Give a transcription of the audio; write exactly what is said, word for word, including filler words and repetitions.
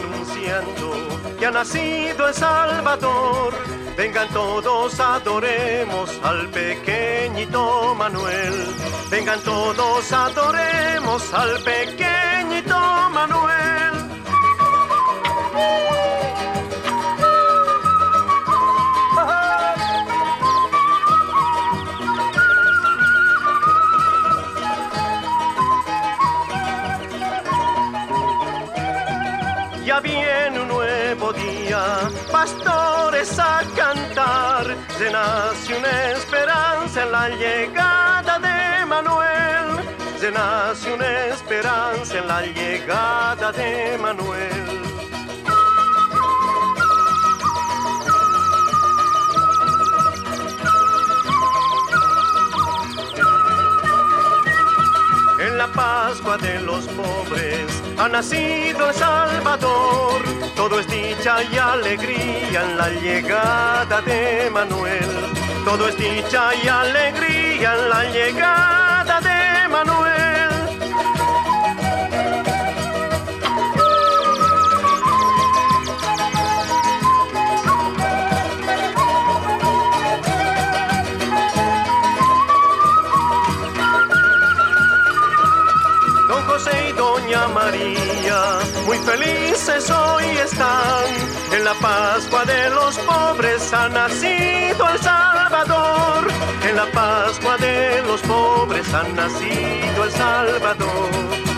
anunciando que ha nacido el Salvador. Vengan todos, adoremos al pequeñito Manuel. Vengan todos, adoremos al pequeñito Manuel. Ya viene un nuevo día, pastores a cantar. Renace una esperanza en la llegada de Manuel. Renace una esperanza en la llegada de Manuel. En la Pascua de los pobres ha nacido el Salvador. Todo es dicha y alegría en la llegada de Manuel. Todo es dicha y alegría en la llegada de Manuel. José y Doña María, muy felices hoy están. En la Pascua de los pobres ha nacido el Salvador. En la Pascua de los pobres ha nacido el Salvador.